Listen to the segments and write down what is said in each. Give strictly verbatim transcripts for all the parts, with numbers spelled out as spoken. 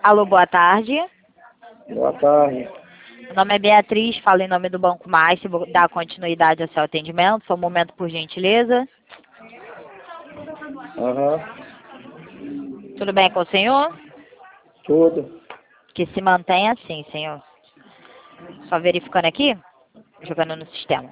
Alô, boa tarde. Boa tarde. Meu nome é Beatriz, falo em nome do Banco Mais, vou dar continuidade ao seu atendimento. Só um momento, por gentileza. Aham. Tudo bem com o senhor? Tudo. Que se mantenha assim, senhor. Só verificando aqui, jogando no sistema.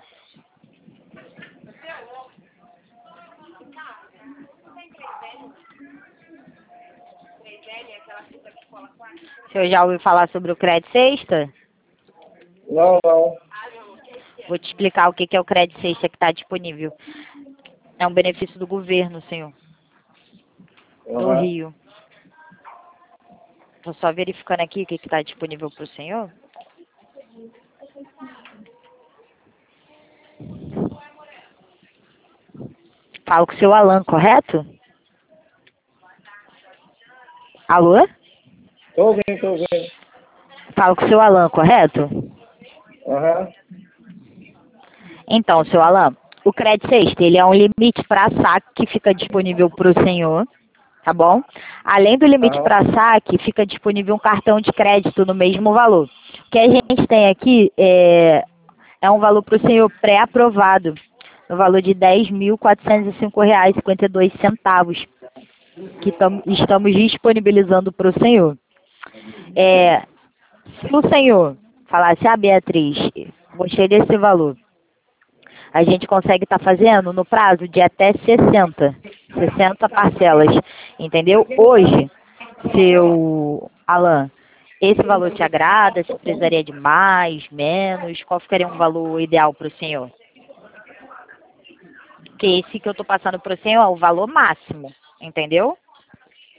O senhor já ouviu falar sobre o Crédito Sexta? Não, não. Vou te explicar o que que é o Crédito Sexta que está disponível. É um benefício do governo, senhor, do Aham. Rio. Estou só verificando aqui o que está disponível para o senhor. Falo com o seu Alan, correto? Alô? Tô ouvindo, tô ouvindo. Falo com o seu Alan, correto? Aham. Então, seu Alan, o Crédito Sexta, ele é um limite para saque que fica disponível para o senhor, tá bom? Além do limite Aham. para saque, fica disponível um cartão de crédito no mesmo valor. O que a gente tem aqui é, é um valor para o senhor pré-aprovado, no valor de dez mil quatrocentos e cinco reais e cinquenta e dois centavos, que tam, estamos disponibilizando para o senhor. É, se o senhor falasse, ah, Beatriz, gostei desse valor, a gente consegue estar fazendo no prazo de até sessenta, sessenta parcelas, entendeu? Hoje, seu Alan, esse valor te agrada? Você precisaria de mais, menos? Qual ficaria um valor ideal para o senhor? Porque esse que eu estou passando para o senhor é o valor máximo, entendeu?